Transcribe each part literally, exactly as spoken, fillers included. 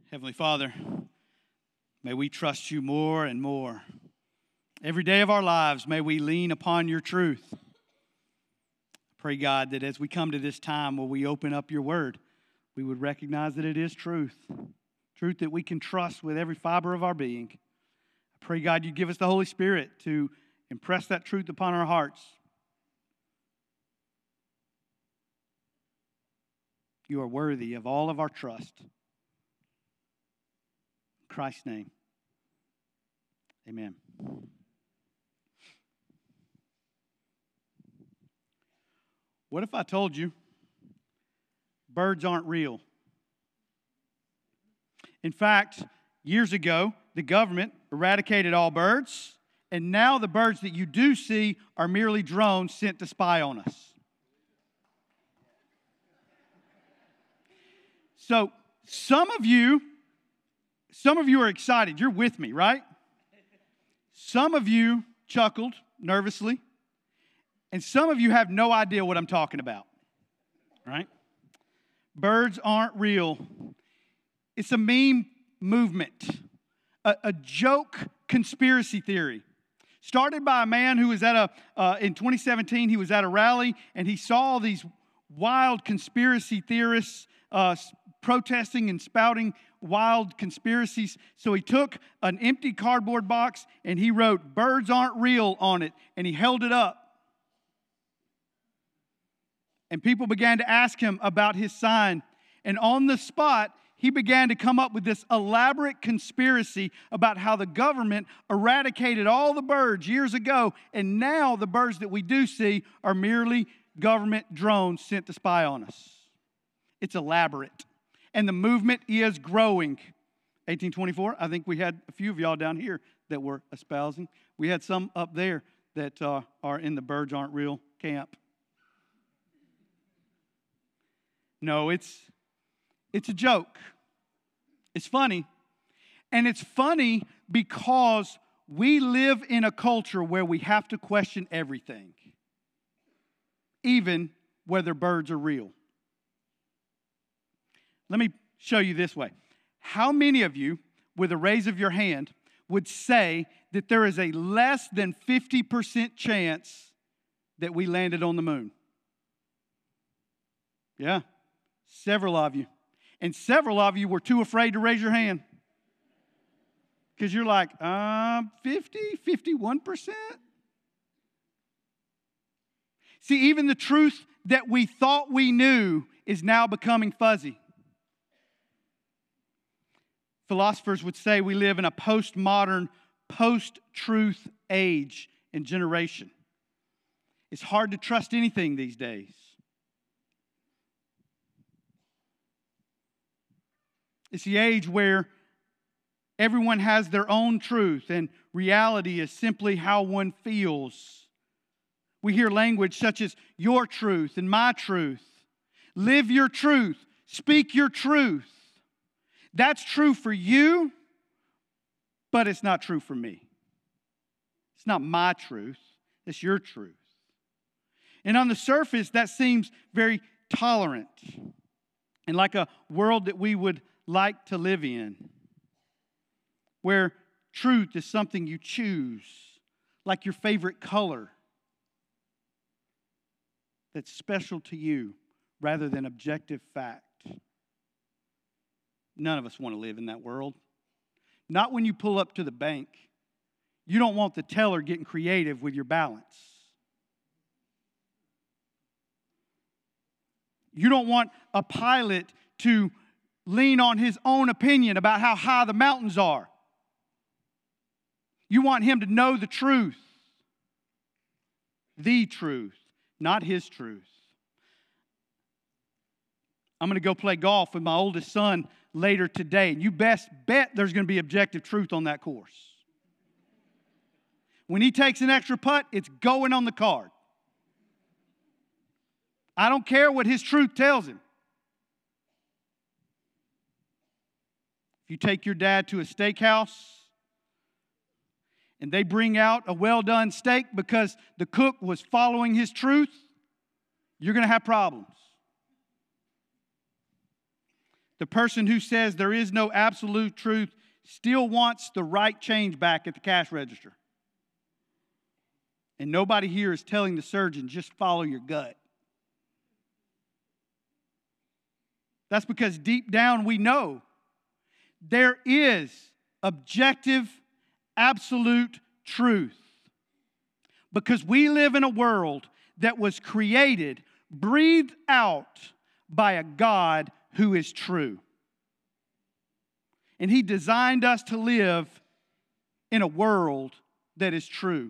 Heavenly Father, may we trust you more and more. Every day of our lives, may we lean upon your truth. Pray, God, that as we come to this time where we open up your word, we would recognize that it is truth, truth that we can trust with every fiber of our being. I pray, God, you give us the Holy Spirit to impress that truth upon our hearts. You are worthy of all of our trust. In Christ's name, amen. What if I told you birds aren't real? In fact, years ago, the government eradicated all birds, and now the birds that you do see are merely drones sent to spy on us. So, some of you, some of you are excited. You're with me, right? Some of you chuckled nervously, and some of you have no idea what I'm talking about, right? Birds aren't real. It's a meme movement, a, a joke conspiracy theory. Started by a man who was at a, uh, in twenty seventeen, he was at a rally, and he saw these wild conspiracy theorists uh, protesting and spouting wild conspiracies. So he took an empty cardboard box and he wrote, "Birds aren't real" on it, and he held it up. And people began to ask him about his sign. And on the spot, he began to come up with this elaborate conspiracy about how the government eradicated all the birds years ago, and now the birds that we do see are merely government drones sent to spy on us. It's elaborate. And the movement is growing. eighteen twenty-four, I think we had a few of y'all down here that were espousing. We had some up there that uh, are in the birds aren't real camp. No, it's it's a joke. It's funny. And it's funny because we live in a culture where we have to question everything, even whether birds are real. Let me show you this way. How many of you, with a raise of your hand, would say that there is a less than fifty percent chance that we landed on the moon? Yeah, several of you. And several of you were too afraid to raise your hand. Because you're like, um, fifty, fifty-one percent? See, even the truth that we thought we knew is now becoming fuzzy. Philosophers would say we live in a postmodern, post-truth age and generation. It's hard to trust anything these days. It's the age where everyone has their own truth, and reality is simply how one feels. We hear language such as your truth and my truth. Live your truth. Speak your truth. That's true for you, but it's not true for me. It's not my truth. It's your truth. And on the surface, that seems very tolerant and like a world that we would like to live in, where truth is something you choose, like your favorite color, that's special to you rather than objective fact. None of us want to live in that world. Not when you pull up to the bank. You don't want the teller getting creative with your balance. You don't want a pilot to lean on his own opinion about how high the mountains are. You want him to know the truth. The truth, not his truth. I'm going to go play golf with my oldest son later today. And you best bet there's going to be objective truth on that course. When he takes an extra putt, it's going on the card. I don't care what his truth tells him. If you take your dad to a steakhouse and they bring out a well-done steak because the cook was following his truth, you're going to have problems. The person who says there is no absolute truth still wants the right change back at the cash register. And nobody here is telling the surgeon, just follow your gut. That's because deep down we know there is objective, absolute truth. Because we live in a world that was created, breathed out by a God who is true. And He designed us to live in a world that is true.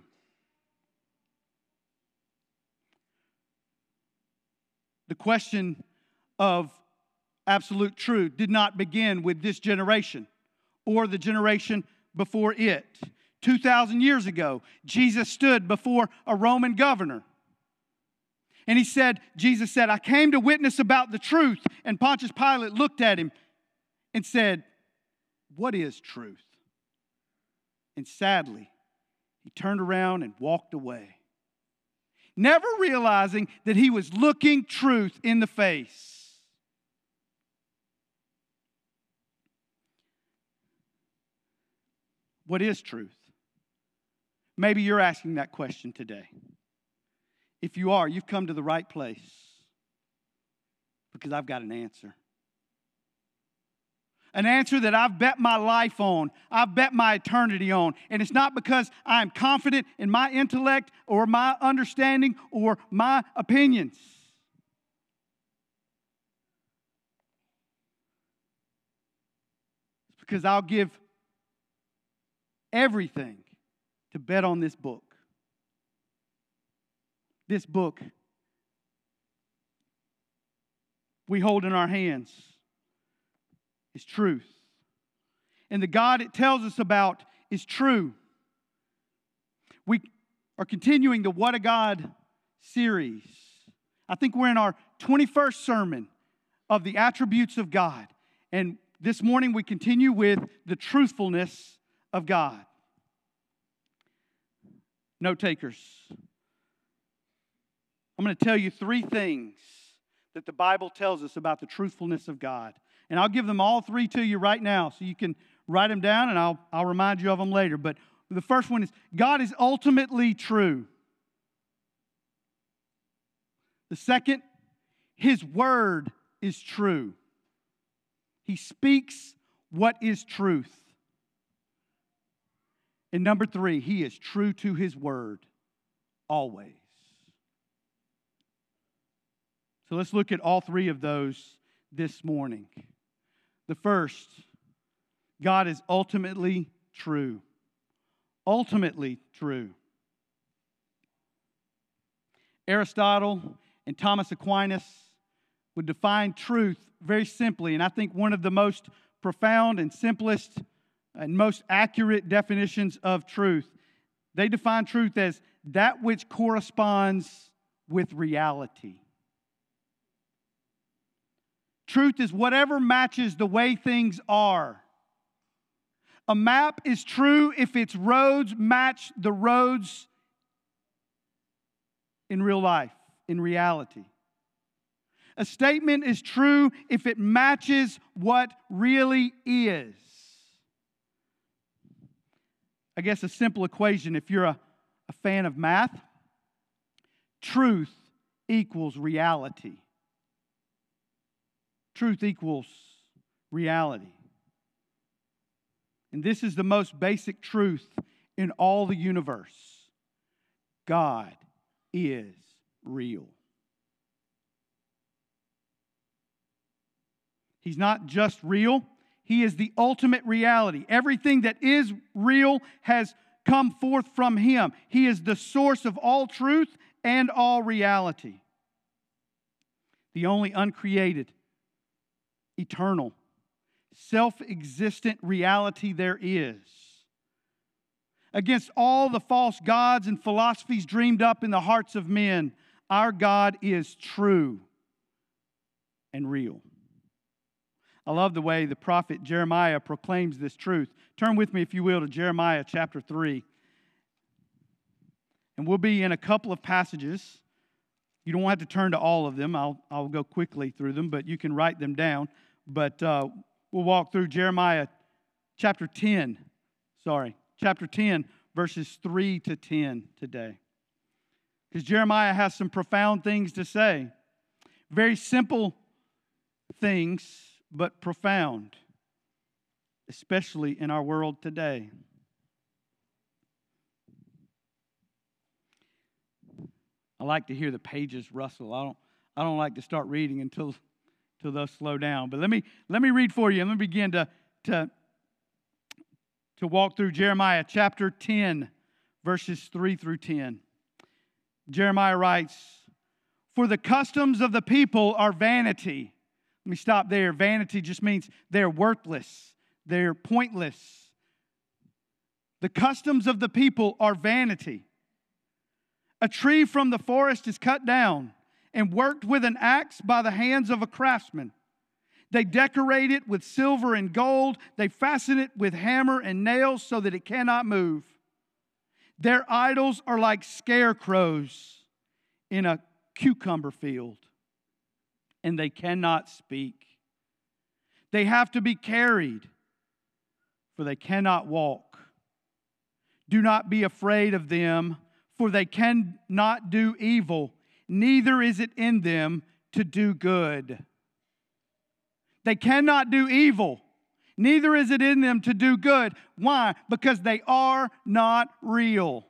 The question of absolute truth did not begin with this generation or the generation before it. two thousand years ago, Jesus stood before a Roman governor. And he said, Jesus said, I came to witness about the truth. And Pontius Pilate looked at him and said, what is truth? And sadly, he turned around and walked away, never realizing that he was looking truth in the face. What is truth? Maybe you're asking that question today. If you are, you've come to the right place, because I've got an answer. An answer that I've bet my life on. I've bet my eternity on. And it's not because I'm confident in my intellect or my understanding or my opinions. It's because I'll give everything to bet on this book. This book we hold in our hands is truth. And the God it tells us about is true. We are continuing the What a God series. I think we're in our twenty-first sermon of the attributes of God. And this morning we continue with the truthfulness of God. Note takers. I'm going to tell you three things that the Bible tells us about the truthfulness of God. And I'll give them all three to you right now so you can write them down, and I'll, I'll remind you of them later. But the first one is, God is ultimately true. The second, His Word is true. He speaks what is truth. And number three, He is true to His Word always. So let's look at all three of those this morning. The first, God is ultimately true. Ultimately true. Aristotle and Thomas Aquinas would define truth very simply, and I think one of the most profound and simplest and most accurate definitions of truth. They define truth as that which corresponds with reality. Truth is whatever matches the way things are. A map is true if its roads match the roads in real life, in reality. A statement is true if it matches what really is. I guess a simple equation, if you're a, a fan of math, truth equals reality. Truth equals reality. And this is the most basic truth in all the universe. God is real. He's not just real. He is the ultimate reality. Everything that is real has come forth from Him. He is the source of all truth and all reality. The only uncreated, eternal, self-existent reality there is. Against all the false gods and philosophies dreamed up in the hearts of men, our God is true and real. I love the way the prophet Jeremiah proclaims this truth. Turn with me, if you will, to Jeremiah chapter three. And we'll be in a couple of passages. You don't have to turn to all of them. I'll, I'll go quickly through them, but you can write them down. But uh, we'll walk through Jeremiah chapter ten. Sorry, chapter ten, verses three to ten today. Because Jeremiah has some profound things to say. Very simple things, but profound, especially in our world today. I like to hear the pages rustle. I don't, I don't like to start reading until, until they'll slow down. But let me, let me read for you. Let me begin to, to, to walk through Jeremiah chapter ten, verses three through ten. Jeremiah writes, "For the customs of the people are vanity." Let me stop there. Vanity just means they're worthless. They're pointless. The customs of the people are vanity. A tree from the forest is cut down and worked with an axe by the hands of a craftsman. They decorate it with silver and gold. They fasten it with hammer and nails so that it cannot move. Their idols are like scarecrows in a cucumber field, and they cannot speak. They have to be carried, for they cannot walk. Do not be afraid of them, for they cannot do evil, neither is it in them to do good. They cannot do evil, neither is it in them to do good. Why? Because they are not real.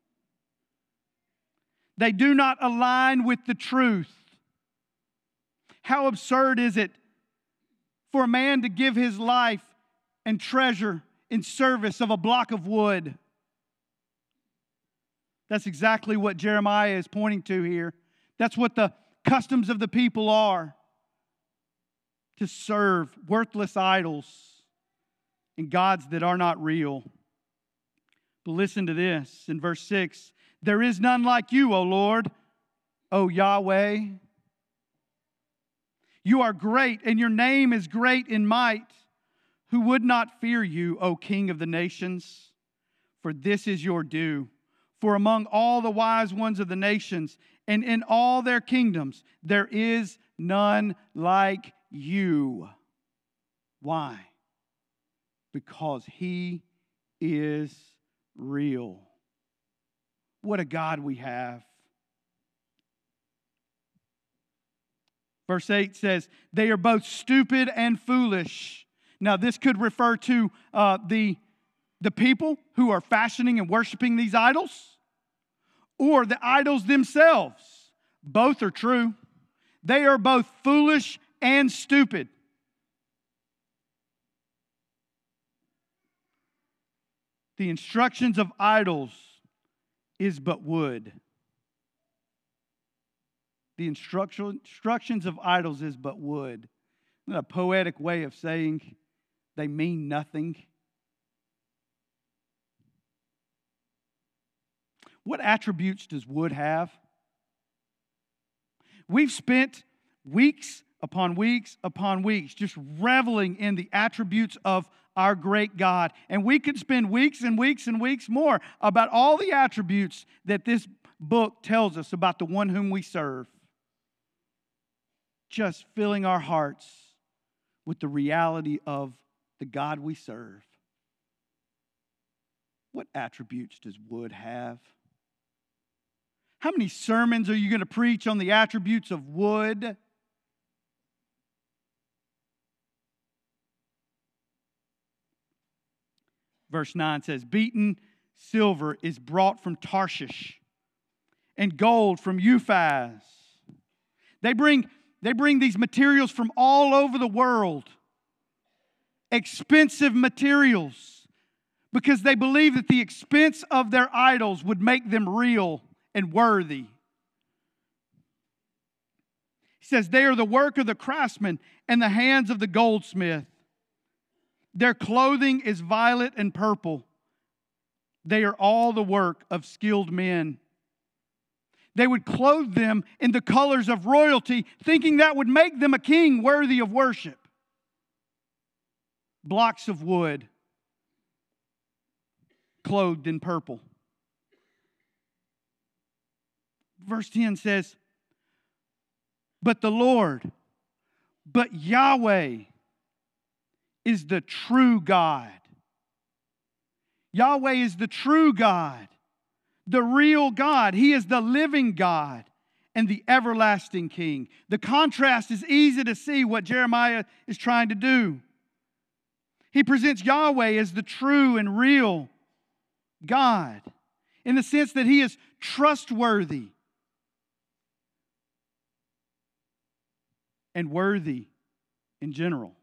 They do not align with the truth. How absurd is it for a man to give his life and treasure in service of a block of wood? That's exactly what Jeremiah is pointing to here. That's what the customs of the people are. To serve worthless idols and gods that are not real. But listen to this in verse six. There is none like you, O Lord, O Yahweh. You are great, and your name is great in might. Who would not fear you, O King of the nations? For this is your due. For among all the wise ones of the nations, and in all their kingdoms, there is none like you. Why? Because He is real. What a God we have. Verse eight says, they are both stupid and foolish. Now, this could refer to uh, the, the people who are fashioning and worshiping these idols, or the idols themselves. Both are true. They are both foolish and stupid. The instructions of idols is but wood. The instruction, instructions of idols is but wood. Isn't that a poetic way of saying they mean nothing? What attributes does wood have? We've spent weeks upon weeks upon weeks just reveling in the attributes of our great God. And we could spend weeks and weeks and weeks more about all the attributes that this book tells us about the one whom we serve. Just filling our hearts with the reality of the God we serve. What attributes does wood have? How many sermons are you going to preach on the attributes of wood? Verse nine says, beaten silver is brought from Tarshish, and gold from Uphaz. They bring, they bring these materials from all over the world. Expensive materials, because they believe that the expense of their idols would make them real and worthy. He says, they are the work of the craftsman and the hands of the goldsmith. Their clothing is violet and purple. They are all the work of skilled men. They would clothe them in the colors of royalty, thinking that would make them a king worthy of worship. Blocks of wood, clothed in purple. Verse ten says, but the Lord, but Yahweh, is the true God. Yahweh is the true God, the real God. He is the living God and the everlasting King. The contrast is easy to see what Jeremiah is trying to do. He presents Yahweh as the true and real God in the sense that He is trustworthy and worthy in general.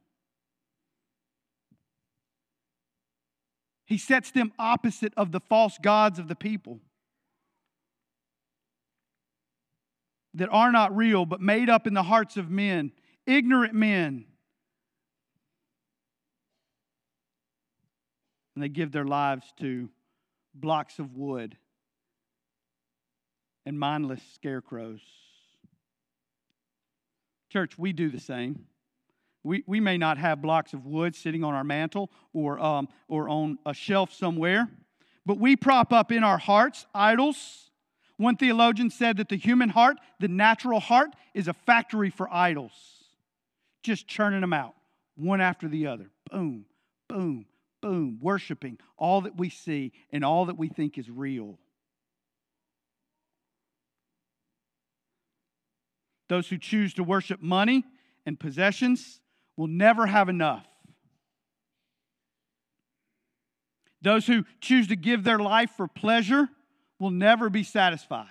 He sets them opposite of the false gods of the people that are not real, but made up in the hearts of men, ignorant men. And they give their lives to blocks of wood and mindless scarecrows. Church, we do the same. We, we may not have blocks of wood sitting on our mantle or, um, or on a shelf somewhere, but we prop up in our hearts idols. One theologian said that the human heart, the natural heart, is a factory for idols, just churning them out, one after the other. Boom, boom, boom, worshiping all that we see and all that we think is real. Those who choose to worship money and possessions will never have enough. Those who choose to give their life for pleasure will never be satisfied.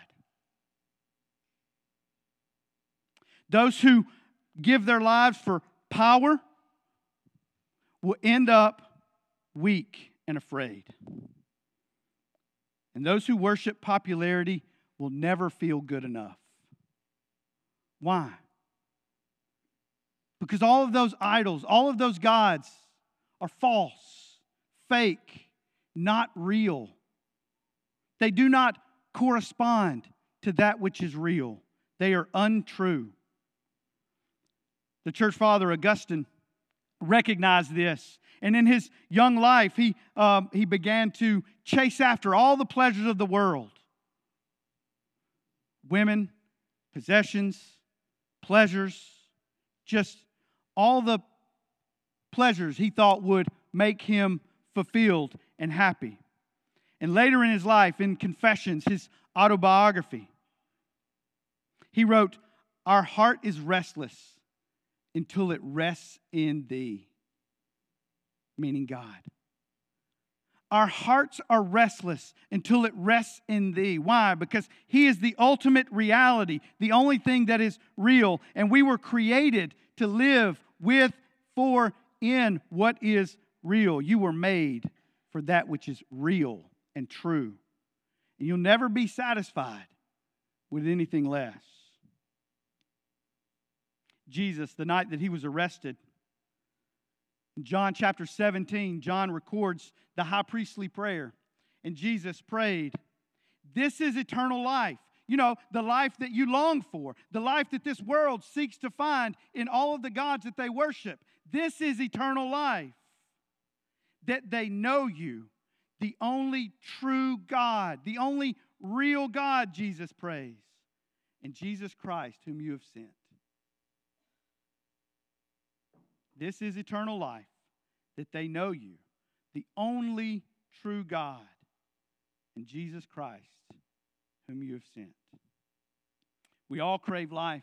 Those who give their lives for power will end up weak and afraid. And those who worship popularity will never feel good enough. Why? Because all of those idols, all of those gods are false, fake, not real. They do not correspond to that which is real. They are untrue. The church father Augustine recognized this. And in his young life, he, um, he began to chase after all the pleasures of the world. Women, possessions, pleasures, just all the pleasures he thought would make him fulfilled and happy. And later in his life, in Confessions, his autobiography, he wrote, "Our heart is restless until it rests in Thee," meaning God. Our hearts are restless until it rests in Thee. Why? Because He is the ultimate reality, the only thing that is real. And we were created to live with, for, in what is real. You were made for that which is real and true. And you'll never be satisfied with anything less. Jesus, the night that He was arrested, in John chapter seventeen, John records the high priestly prayer. And Jesus prayed, "This is eternal life." You know, the life that you long for, the life that this world seeks to find in all of the gods that they worship. This is eternal life. That they know You, the only true God, the only real God, Jesus prays, and Jesus Christ, whom You have sent. This is eternal life, that they know You, the only true God, and Jesus Christ, whom You have sent. We all crave life.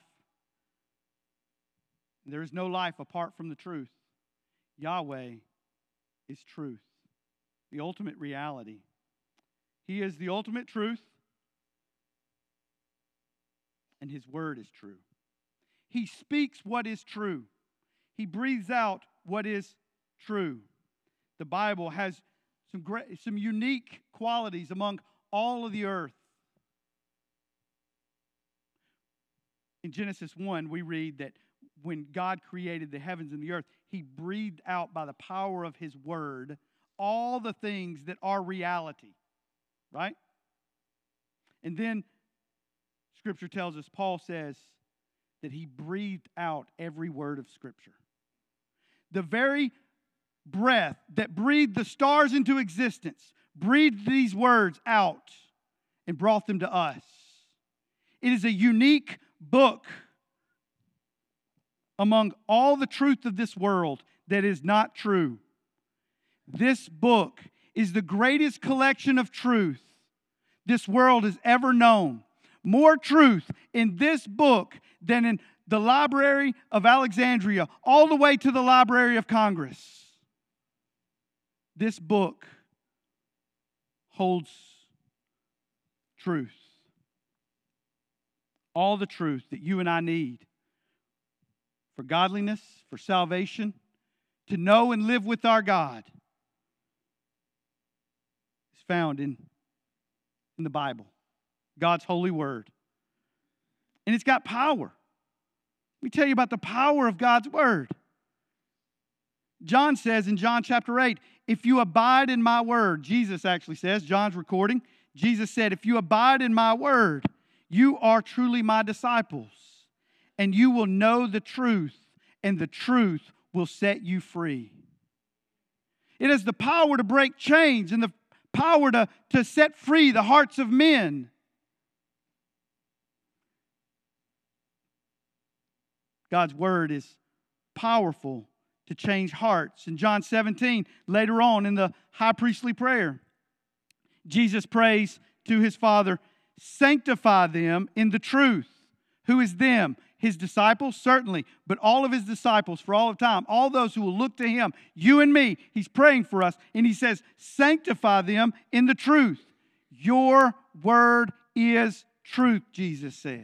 There is no life apart from the truth. Yahweh is truth, the ultimate reality. He is the ultimate truth, and His word is true. He speaks what is true. He breathes out what is true. The Bible has some great, some unique qualities among all of the earth. In Genesis one, we read that when God created the heavens and the earth, He breathed out by the power of His word all the things that are reality. Right? And then Scripture tells us, Paul says, that He breathed out every word of Scripture. The very breath that breathed the stars into existence breathed these words out and brought them to us. It is a unique book among all the truth of this world that is not true. This book is the greatest collection of truth this world has ever known. More truth in this book than in the Library of Alexandria, all the way to the Library of Congress. This book holds truth. All the truth that you and I need for godliness, for salvation, to know and live with our God is found in, in the Bible, God's holy word. And it's got power. Let me tell you about the power of God's word. John says in John chapter eight, if you abide in my word, Jesus actually says, John's recording, Jesus said, if you abide in my word, you are truly my disciples, and you will know the truth, and the truth will set you free. It has the power to break chains and the power to, to set free the hearts of men. God's word is powerful to change hearts. In John seventeen, later on in the high priestly prayer, Jesus prays to his Father, sanctify them in the truth. Who is them? His disciples? Certainly. But all of his disciples for all of time. All those who will look to him. You and me. He's praying for us. And he says, sanctify them in the truth. Your word is truth, Jesus says.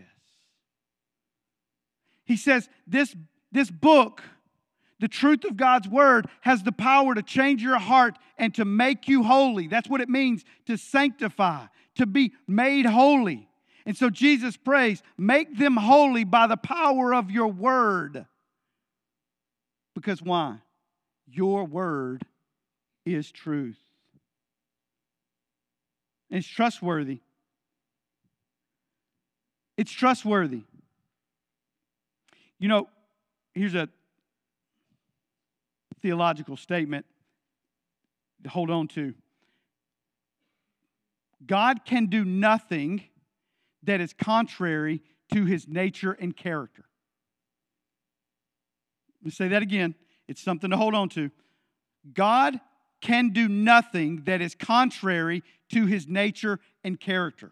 He says, this, this book, the truth of God's word, has the power to change your heart and to make you holy. That's what it means to sanctify, to be made holy. And so Jesus prays, make them holy by the power of your word. Because why? Your word is truth. And it's trustworthy. It's trustworthy. You know, here's a theological statement to hold on to. God can do nothing that is contrary to his nature and character. Let me say that again. It's something to hold on to. God can do nothing that is contrary to his nature and character.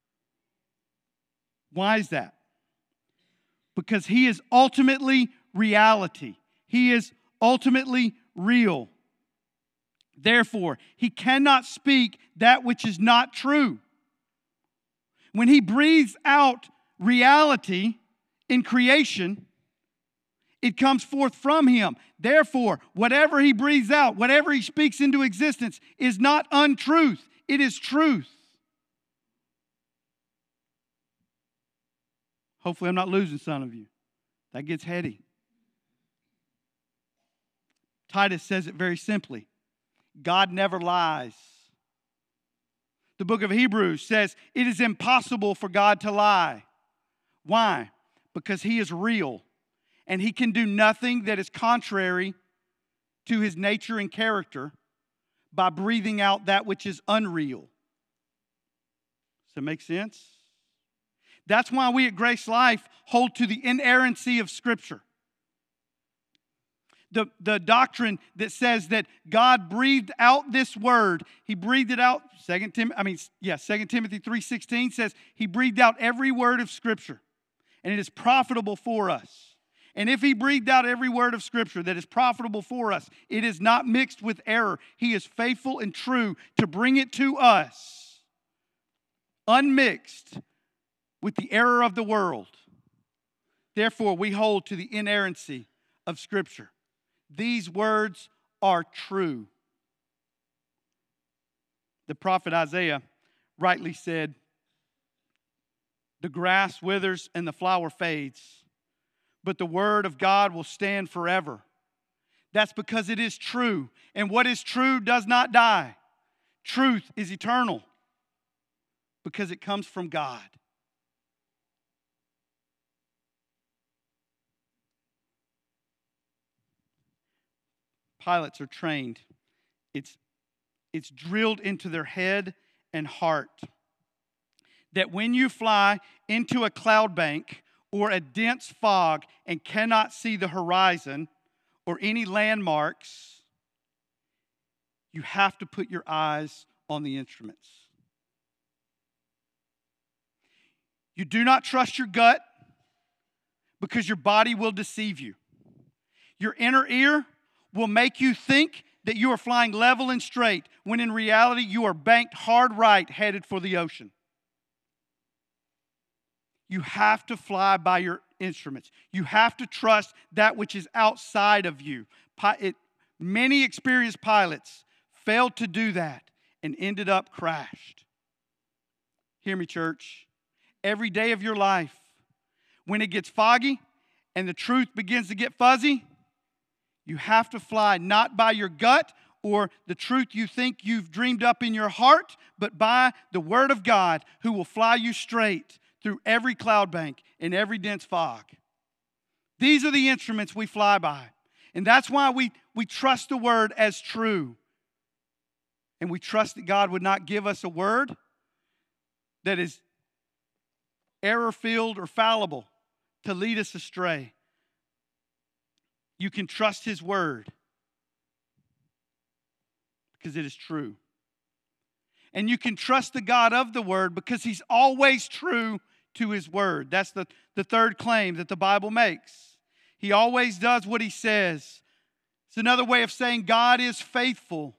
Why is that? Because he is ultimately reality. He is ultimately real. Therefore, he cannot speak that which is not true. When he breathes out reality in creation, it comes forth from him. Therefore, whatever he breathes out, whatever he speaks into existence is not untruth. It is truth. Hopefully I'm not losing some of you. That gets heady. Titus says it very simply. God never lies. The book of Hebrews says it is impossible for God to lie. Why? Because he is real. And he can do nothing that is contrary to his nature and character by breathing out that which is unreal. Does that make sense? That's why we at Grace Life hold to the inerrancy of Scripture. The, the doctrine that says that God breathed out this word. He breathed it out. Second Tim, I mean, yeah, Second Timothy three sixteen says he breathed out every word of Scripture. And it is profitable for us. And if he breathed out every word of Scripture that is profitable for us, it is not mixed with error. He is faithful and true to bring it to us, unmixed with the error of the world. Therefore, we hold to the inerrancy of Scripture. These words are true. The prophet Isaiah rightly said, the grass withers and the flower fades, but the word of God will stand forever. That's because it is true. And what is true does not die. Truth is eternal because it comes from God. Pilots are trained. It's, it's drilled into their head and heart that when you fly into a cloud bank or a dense fog and cannot see the horizon, or any landmarks, you have to put your eyes on the instruments. You do not trust your gut because your body will deceive you. Your inner ear will make you think that you are flying level and straight, when in reality you are banked hard right, headed for the ocean. You have to fly by your instruments. You have to trust that which is outside of you. It, many experienced pilots failed to do that and ended up crashed. Hear me, church. Every day of your life, when it gets foggy and the truth begins to get fuzzy, you have to fly not by your gut or the truth you think you've dreamed up in your heart, but by the Word of God, who will fly you straight through every cloud bank and every dense fog. These are the instruments we fly by. And that's why we, we trust the Word as true. And we trust that God would not give us a word that is error-filled or fallible to lead us astray. You can trust His Word because it is true. And you can trust the God of the Word because He's always true to His Word. That's the, the third claim that the Bible makes. He always does what He says. It's another way of saying God is faithful.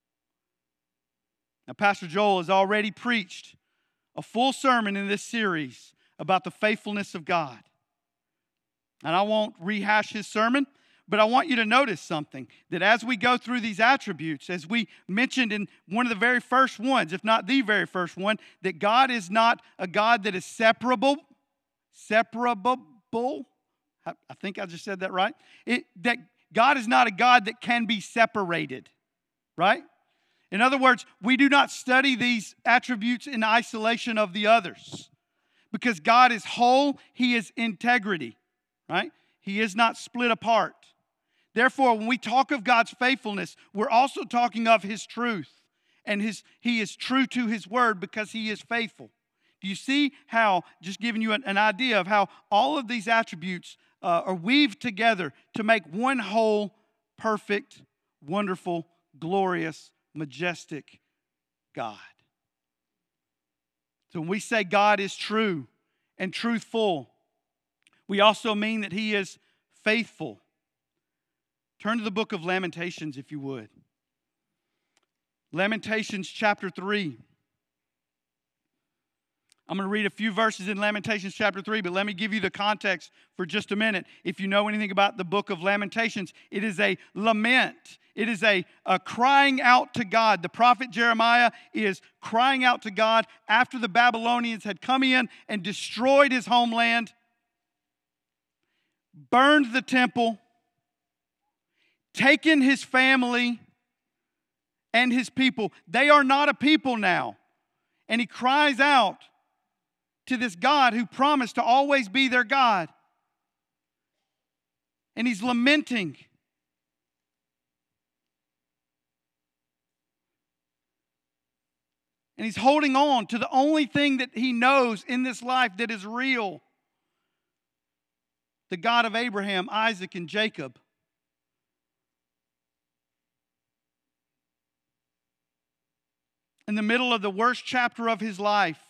Now, Pastor Joel has already preached a full sermon in this series about the faithfulness of God. And I won't rehash his sermon, but I want you to notice something, that as we go through these attributes, as we mentioned in one of the very first ones, if not the very first one, that God is not a God that is separable, separable, I think I just said that right, it, that God is not a God that can be separated, right? In other words, we do not study these attributes in isolation of the others, because God is whole, He is integrity, right? He is not split apart. Therefore, when we talk of God's faithfulness, we're also talking of His truth. And his, He is true to His Word because He is faithful. Do you see how, just giving you an, an idea of how all of these attributes uh, are weaved together to make one whole, perfect, wonderful, glorious, majestic God. So when we say God is true and truthful, we also mean that He is faithful. Turn to the book of Lamentations, if you would. Lamentations chapter three. I'm going to read a few verses in Lamentations chapter three, but let me give you the context for just a minute. If you know anything about the book of Lamentations, it is a lament. It is a, a crying out to God. The prophet Jeremiah is crying out to God after the Babylonians had come in and destroyed his homeland, burned the temple, taken his family and his people. They are not a people now. And he cries out to this God who promised to always be their God. And he's lamenting. And he's holding on to the only thing that he knows in this life that is real. The God of Abraham, Isaac, and Jacob. In the middle of the worst chapter of his life,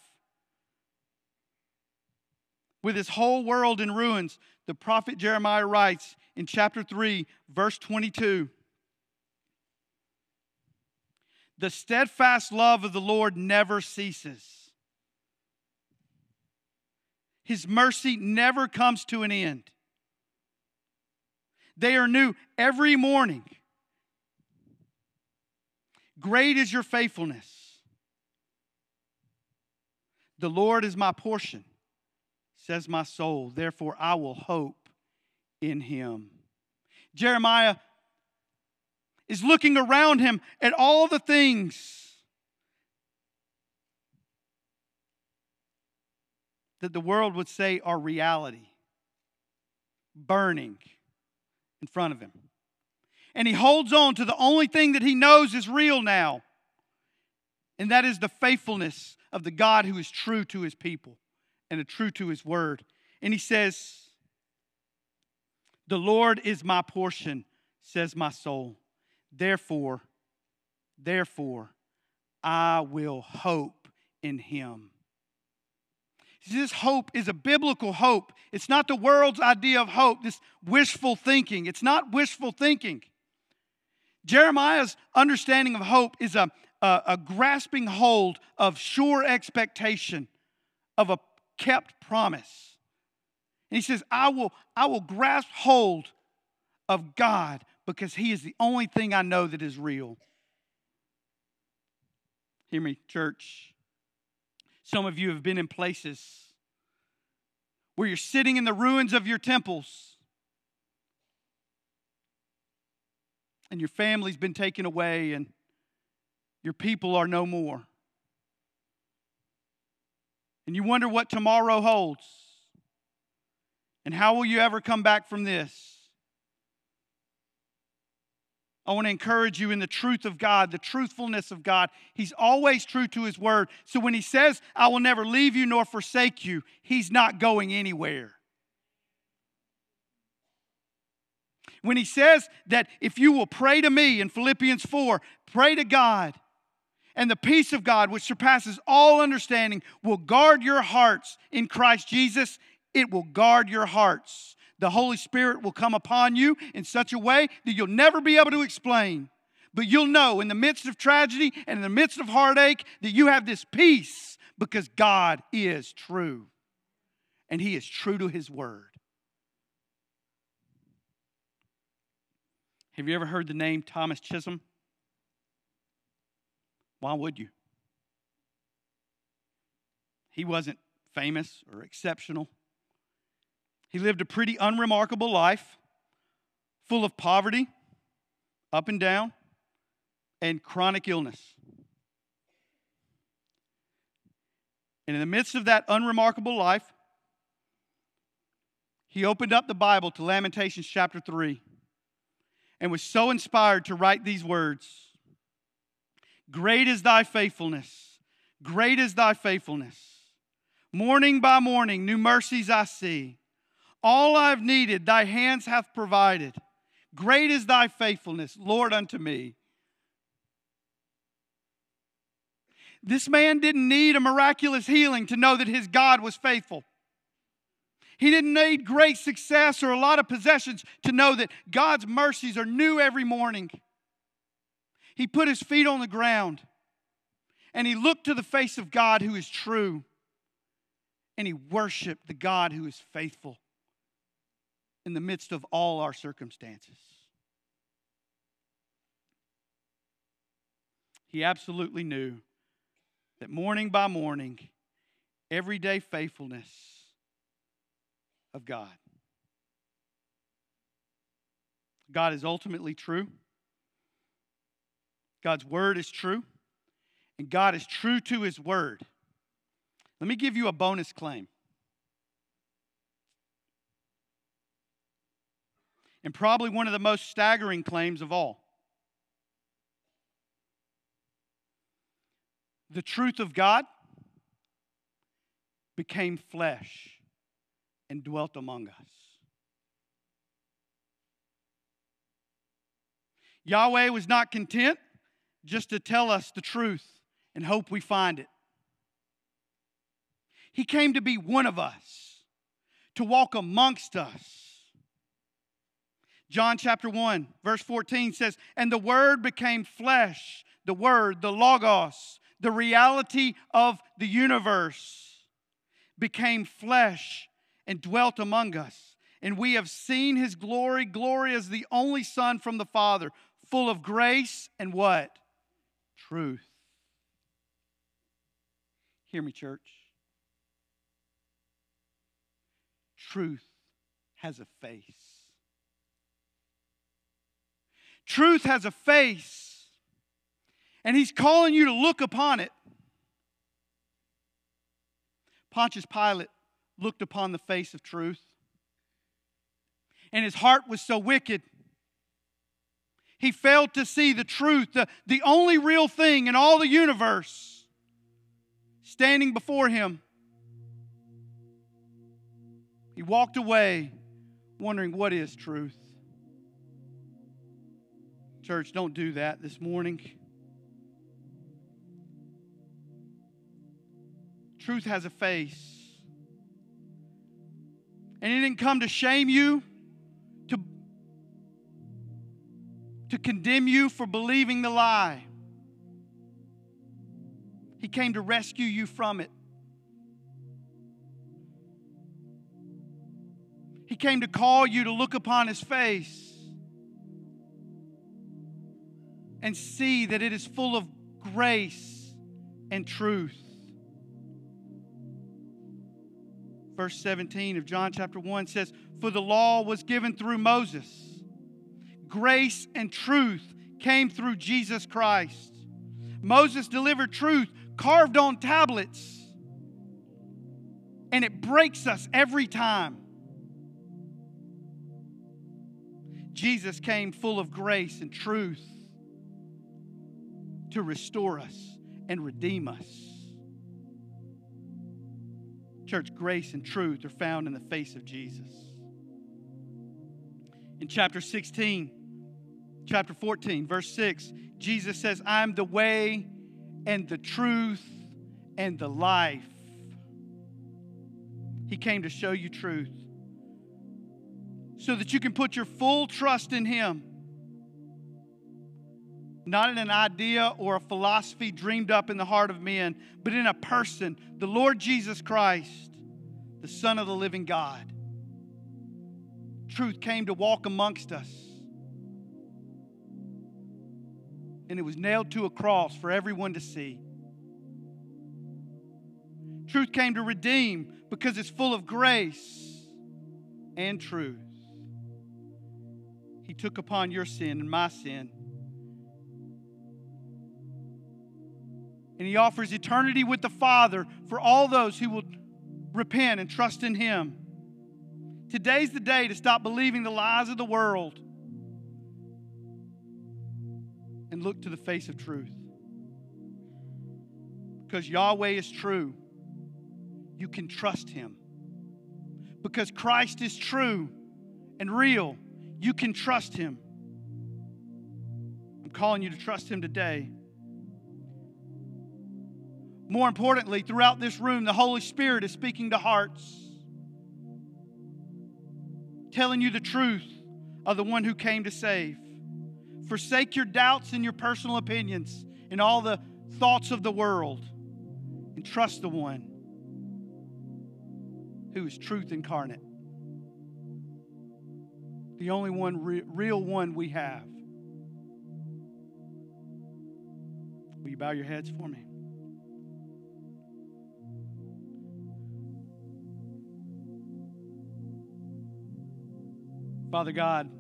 with his whole world in ruins, the prophet Jeremiah writes in chapter three, verse twenty-two, "The steadfast love of the Lord never ceases. His mercy never comes to an end. They are new every morning. Great is your faithfulness. The Lord is my portion, says my soul. Therefore I will hope in Him." Jeremiah is looking around him at all the things that the world would say are reality, burning in front of him. And he holds on to the only thing that he knows is real now, and that is the faithfulness of the God who is true to His people and true to His Word. And he says, "The Lord is my portion, says my soul. Therefore, therefore, I will hope in him. This hope is a biblical hope. It's not the world's idea of hope, this wishful thinking. It's not wishful thinking. Jeremiah's understanding of hope is a, a, a grasping hold of sure expectation, of a kept promise. And he says, I will, I will grasp hold of God because he is the only thing I know that is real. Hear me, church. Some of you have been in places where you're sitting in the ruins of your temples and your family's been taken away and your people are no more. And you wonder what tomorrow holds. And how will you ever come back from this? I want to encourage you in the truth of God, the truthfulness of God. He's always true to his word. So when he says, I will never leave you nor forsake you, he's not going anywhere. When he says that if you will pray to me in Philippians four, pray to God, and the peace of God, which surpasses all understanding, will guard your hearts in Christ Jesus. It will guard your hearts. The Holy Spirit will come upon you in such a way that you'll never be able to explain. But you'll know in the midst of tragedy and in the midst of heartache that you have this peace because God is true. And he is true to his word. Have you ever heard the name Thomas Chisholm? Why would you? He wasn't famous or exceptional. He lived a pretty unremarkable life, full of poverty, up and down, and chronic illness. And in the midst of that unremarkable life, he opened up the Bible to Lamentations chapter three and was so inspired to write these words. Great is thy faithfulness. Great is thy faithfulness. Morning by morning, new mercies I see. All I've needed, thy hands hath provided. Great is thy faithfulness, Lord, unto me. This man didn't need a miraculous healing to know that his God was faithful. He didn't need great success or a lot of possessions to know that God's mercies are new every morning. He put his feet on the ground and he looked to the face of God who is true, and he worshiped the God who is faithful in the midst of all our circumstances. He absolutely knew that morning by morning, everyday faithfulness of God. God is ultimately true. God's word is true. And God is true to his word. Let me give you a bonus claim. And probably one of the most staggering claims of all. The truth of God became flesh and dwelt among us. Yahweh was not content just to tell us the truth and hope we find it. He came to be one of us, to walk amongst us. John chapter one, verse fourteen says, and the Word became flesh. The Word, the Logos, the reality of the universe, became flesh and dwelt among us. And we have seen his glory, glory as the only Son from the Father, full of grace and what? Truth. Hear me, church. Truth has a face. Truth has a face, and he's calling you to look upon it. Pontius Pilate looked upon the face of truth, and his heart was so wicked, he failed to see the truth, the, the only real thing in all the universe, standing before him. He walked away wondering, what is truth? Church, don't do that this morning. Truth has a face. And He didn't come to shame you, to, to condemn you for believing the lie. He came to rescue you from it. He came to call you to look upon His face and see that it is full of grace and truth. Verse seventeen of John chapter one says, "For the law was given through Moses. Grace and truth came through Jesus Christ." Moses delivered truth carved on tablets, and it breaks us every time. Jesus came full of grace and truth to restore us and redeem us. Church, grace and truth are found in the face of Jesus. In chapter sixteen, chapter fourteen, verse six, Jesus says, "I am the way and the truth and the life." He came to show you truth so that you can put your full trust in Him. Not in an idea or a philosophy dreamed up in the heart of men, but in a person, the Lord Jesus Christ, the Son of the living God. Truth came to walk amongst us. And it was nailed to a cross for everyone to see. Truth came to redeem because it's full of grace and truth. He took upon your sin and my sin. And He offers eternity with the Father for all those who will repent and trust in Him. Today's the day to stop believing the lies of the world and look to the face of truth. Because Yahweh is true, you can trust Him. Because Christ is true and real, you can trust Him. I'm calling you to trust Him today. More importantly, throughout this room, the Holy Spirit is speaking to hearts, telling you the truth of the one who came to save. Forsake your doubts and your personal opinions and all the thoughts of the world, and trust the one who is truth incarnate. The only one, re- real one we have. Will you bow your heads for me? Father God,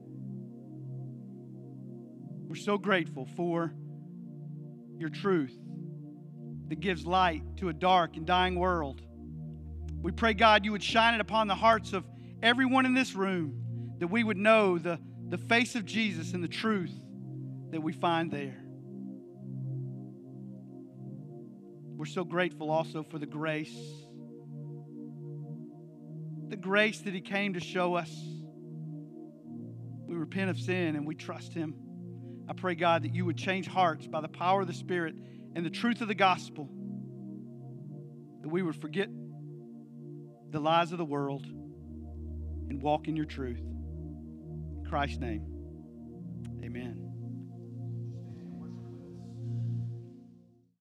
we're so grateful for your truth that gives light to a dark and dying world. We pray, God, you would shine it upon the hearts of everyone in this room, that we would know the, the face of Jesus and the truth that we find there. We're so grateful also for the grace, the grace that He came to show us. We repent of sin and we trust Him. I pray, God, that you would change hearts by the power of the Spirit and the truth of the gospel, that we would forget the lies of the world and walk in your truth. In Christ's name, amen.